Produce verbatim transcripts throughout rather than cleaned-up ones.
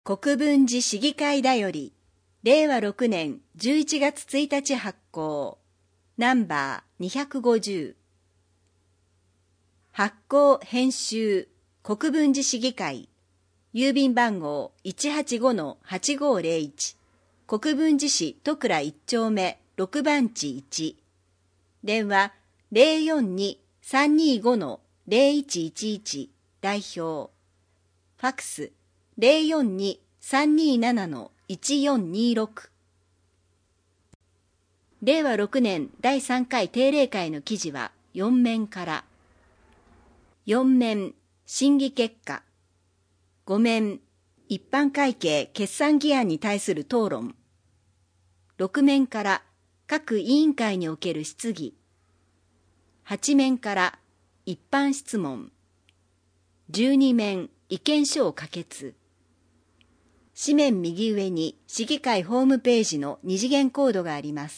国分寺市議会だより、れいわろくねんじゅういちがつついたち発行、ナンバーにひゃくごじゅう。発行編集国分寺市議会、郵便番号 いちはちごのはちごーぜろいち、国分寺市戸倉いちちょうめろくばんちいち、電話 ゼロよんに さんにーごのぜろいちいちいち 代表、ファックス ゼロよんに さんにーななのいちよんにーろく。れいわろくねんだいさんかい定例会の記事はよんめんから。よんめん、審議結果。ごめん、一般会計決算議案に対する討論。ろくめんから、各委員会における質疑。はちめんから、一般質問。じゅうにめん、意見書を可決。紙面右上に市議会ホームページの二次元コードがあります。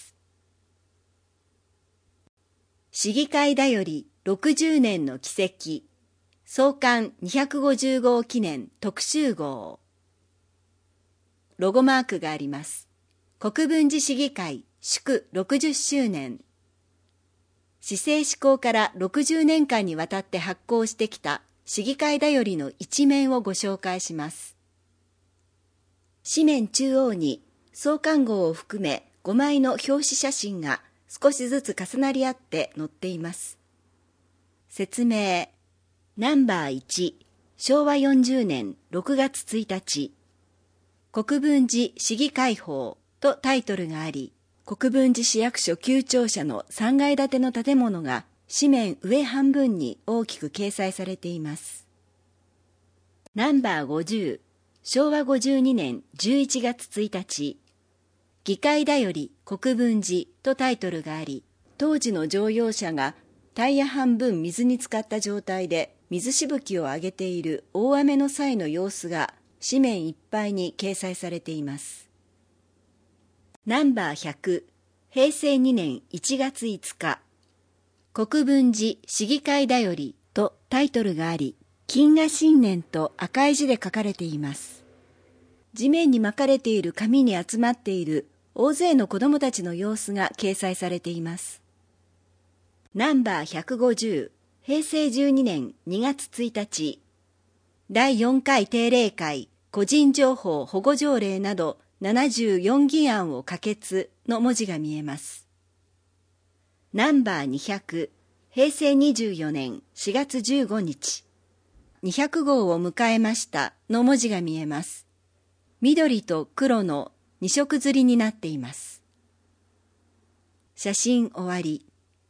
市議会だよりろくじゅうねんの軌跡。創刊にひゃくごじゅうごう記念特集号。ロゴマークがあります。国分寺市議会祝ろくじゅっしゅうねん。市政施行からろくじゅうねんかんにわたって発行してきた市議会だよりの一面をご紹介します。紙面中央に創刊号を含めごまいの表紙写真が少しずつ重なり合って載っています。説明。ナンバーいち、しょうわよんじゅうねんろくがつついたち、国分寺市議会法とタイトルがあり、国分寺市役所旧庁舎のさんがいだての建物が紙面上半分に大きく掲載されています。ナンバーごじゅう、しょうわごじゅうにねんじゅういちがつついたち、議会だより国分寺とタイトルがあり、当時の乗用車がタイヤ半分水に浸かった状態で水しぶきを上げている大雨の際の様子が紙面いっぱいに掲載されています。ナンバーひゃく、へいせいにねんいちがついつか、国分寺市議会だよりとタイトルがあり、金河新年と赤い字で書かれています。地面に巻かれている紙に集まっている大勢の子供たちの様子が掲載されています。ナンバーひゃくごじゅう、へいせいじゅうにねんにがつついたち、だいよんかい定例会個人情報保護条例などななじゅうよんぎあんを可決の文字が見えます。ナンバーにひゃく、へいせいにじゅうよねんしがつじゅうごにち、にひゃくごうを迎えましたの文字が見えます。緑と黒のにしょく刷りになっています。写真終わり。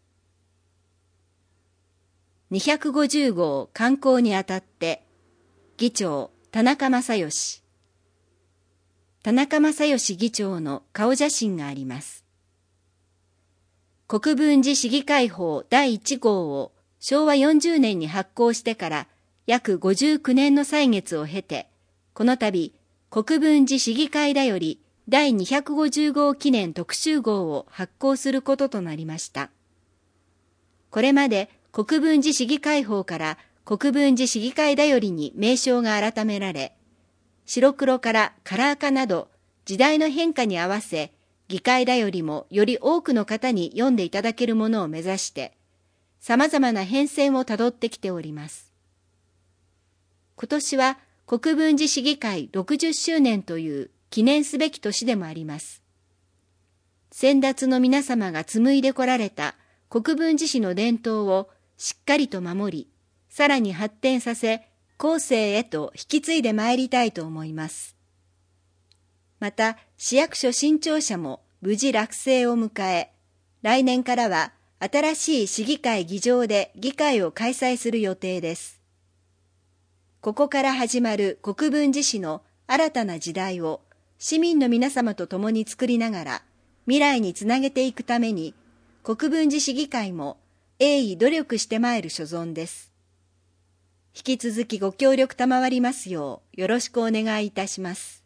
にひゃくごじゅうごう刊行にあたって、議長田中正義。田中正義議長の顔写真があります。国分寺市議会法だいいちごうをしょうわよんじゅうねんに発行してから約ごじゅうきゅうねんの歳月を経て、この度、国分寺市議会だよりだいにひゃくごじゅうごう記念特集号を発行することとなりました。これまで国分寺市議会法から国分寺市議会だよりに名称が改められ、白黒からカラー化など時代の変化に合わせ、議会だよりもより多くの方に読んでいただけるものを目指して、様々な変遷をたどってきております。今年は国分寺市議会ろくじゅっしゅうねんという記念すべき年でもあります。先達の皆様が紡いでこられた国分寺市の伝統をしっかりと守り、さらに発展させ、後世へと引き継いでまいりたいと思います。また、市役所新庁舎も無事落成を迎え、来年からは新しい市議会議場で議会を開催する予定です。ここから始まる国分寺市の新たな時代を市民の皆様と共に作りながら未来につなげていくために、国分寺市議会も鋭意努力してまいる所存です。引き続きご協力賜りますようよろしくお願いいたします。